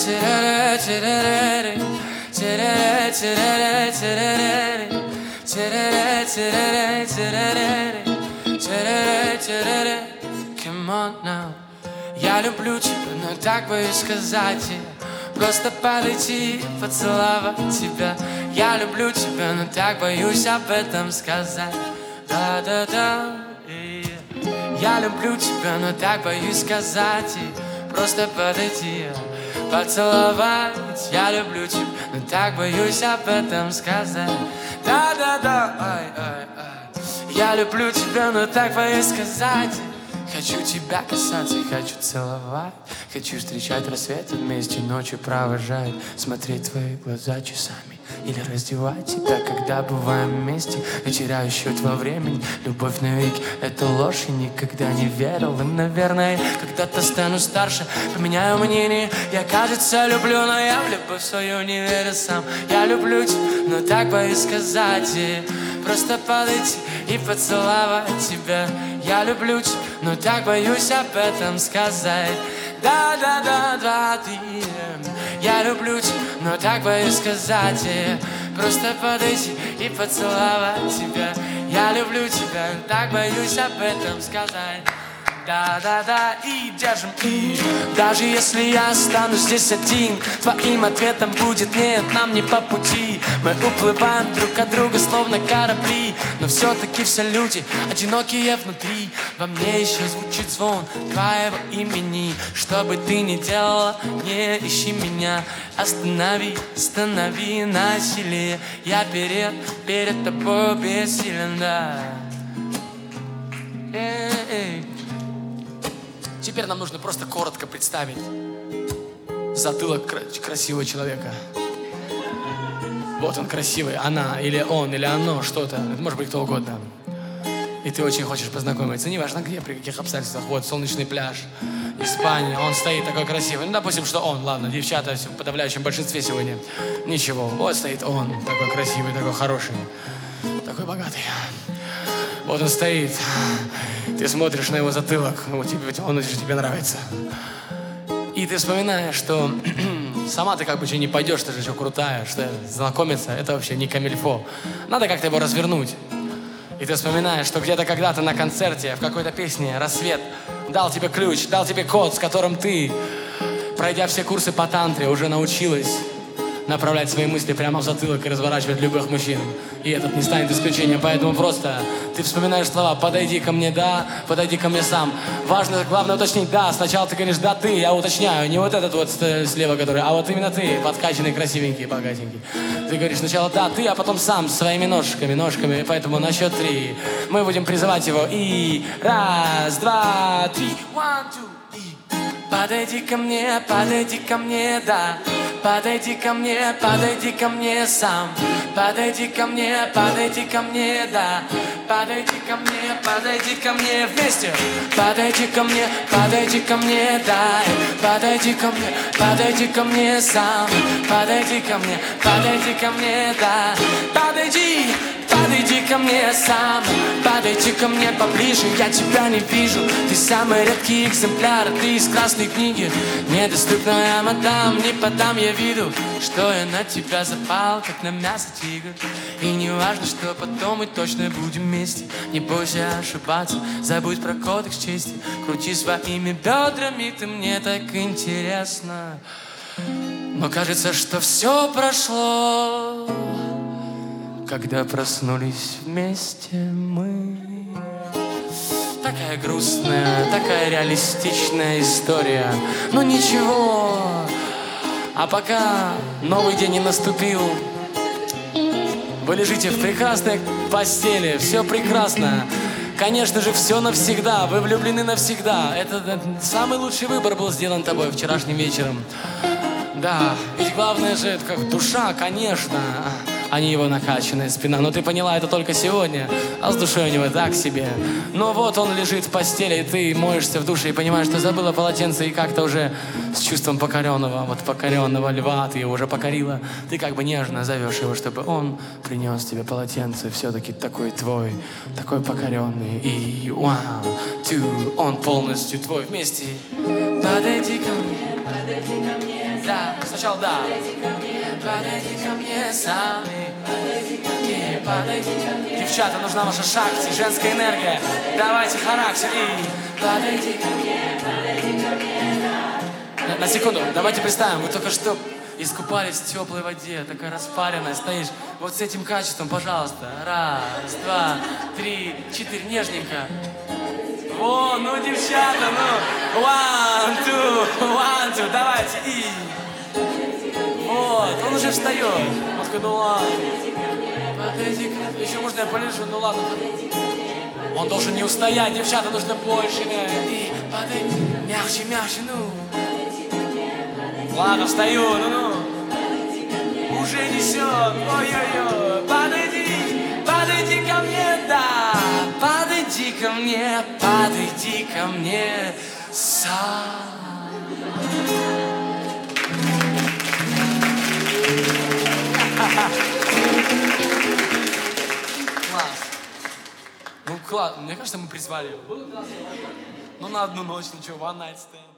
Come on now. Я люблю тебя, но так боюсь сказать тебе. Просто подойти и поцеловать тебя. Я люблю тебя, но так боюсь об этом сказать. Да-да-да. Я люблю тебя, но так боюсь сказать и просто подойти, поцеловать. Я люблю тебя, но так боюсь об этом сказать. Да-да-да. Ай-ай-ай. Я люблю тебя, но так боюсь сказать. Хочу тебя касаться, хочу целовать. Хочу встречать рассветы вместе, ночью провожать. Смотреть в твои глаза часами или раздевать тебя, когда бываем вместе. Я теряю счет во времени, любовь навеки — это ложь, я никогда не верил. И, наверное, когда-то стану старше, поменяю мнение. Я, кажется, люблю, но я в любовь свою не верю сам. Я люблю тебя, но так боюсь сказать ей. Просто подойти и поцеловать тебя. Я люблю тебя, но так боюсь об этом сказать. Да-да-да-да, ты. Я люблю тебя, но так боюсь сказать. Просто подойти и поцеловать тебя. Я люблю тебя, но так боюсь об этом сказать. Да-да-да, и держим. И даже если я останусь здесь один, твоим ответом будет нет, нам не по пути. Мы уплываем друг от друга, словно корабли. Но все-таки все люди одинокие внутри. Во мне еще звучит звон твоего имени. Что бы ты ни делала, не ищи меня. Останови, останови насилие. Я перед тобой бессилен, да. Теперь нам нужно просто коротко представить затылок красивого человека. Вот он красивый, она или он, или оно, что-то. Это может быть кто угодно. И ты очень хочешь познакомиться. Неважно где, при каких обстоятельствах. Вот солнечный пляж, Испания. Он стоит такой красивый. Ну, допустим, что он. Ладно, девчата в подавляющем большинстве сегодня. Ничего. Вот стоит он. Такой красивый, такой хороший. Такой богатый. Вот он стоит. Ты смотришь на его затылок. Он же тебе нравится. И ты вспоминаешь, что сама ты как бы не пойдешь, ты же еще крутая, что знакомиться — это вообще не камильфо. Надо как-то его развернуть. И ты вспоминаешь, что где-то когда-то на концерте, в какой-то песне «Рассвет» дал тебе ключ, дал тебе код, с которым ты, пройдя все курсы по тантре, уже научилась направлять свои мысли прямо в затылок и разворачивать любых мужчин. И этот не станет исключением, поэтому просто ты вспоминаешь слова «подойди ко мне, да, подойди ко мне сам». Важно, главное уточнить «да». Сначала ты говоришь «да, ты», я уточняю, не вот этот вот слева, который, а вот именно ты, подкачанный, красивенький, богатенький. Ты говоришь сначала «да, ты», а потом сам своими ножками, поэтому на счет 3 мы будем призывать его. И 1, 2, 3, 1, 2, и подойди ко мне, да. Подойди ко мне сам. Подойди ко мне, да. Подойди ко мне вместе. Подойди ко мне, да. Подойди ко мне сам. Подойди ко мне, да. Подойди ко мне сам. Подойди ко мне поближе, я тебя не вижу. Ты самый редкий экземпляр, ты из красной книги. Недоступная мадам, не подам я виду, что я на тебя запал, как на мясо тигр. И не важно, что потом мы точно будем вместе. Не бойся ошибаться, забудь про кодекс чести. Крути своими бедрами, ты мне так интересно. Но кажется, что все прошло, когда проснулись вместе мы. Такая грустная, такая реалистичная история. Но ничего. А пока новый день не наступил, вы лежите в прекрасной постели, все прекрасно. Конечно же, все навсегда, вы влюблены навсегда. Это самый лучший выбор был сделан тобой вчерашним вечером. Да, ведь главное же, это как душа, конечно, а не его накачанная спина. Но ты поняла это только сегодня, а с душой у него так себе. Но вот он лежит в постели, и ты моешься в душе и понимаешь, что забыла полотенце, и как-то уже с чувством покоренного льва ты его уже покорила. Ты как бы нежно зовешь его, чтобы он принес тебе полотенце, все-таки такой твой, такой покоренный. И 1, 2, он полностью твой вместе. Подойди ко мне, да. сначала, да. Подойди ко мне сам. Девчата, нужна ваша шакти, женская энергия. Давайте характер и подойди ко мне. На секунду, давайте представим, вы только что искупались в теплой воде, такая распаренная, стоишь. Вот с этим качеством, пожалуйста. Раз, два, три, четыре, нежненько. О, ну, девчата, ну. One, two, давайте. И. Вот, он уже встает. Он такой, ну ладно. Подойди, еще можно я полежу, ну ладно. Он должен не устоять, девчата, нужно больше. И подойди, мягче, мягче, ну. Ладно, встаю, ну-ну. Уже несет, ой-ой-ой. Подойди ко мне, да. Подойди ко мне сам. Класс. Ну, класс. Мне кажется, мы призвали его. Ну, на одну ночь, ничего, one night stand.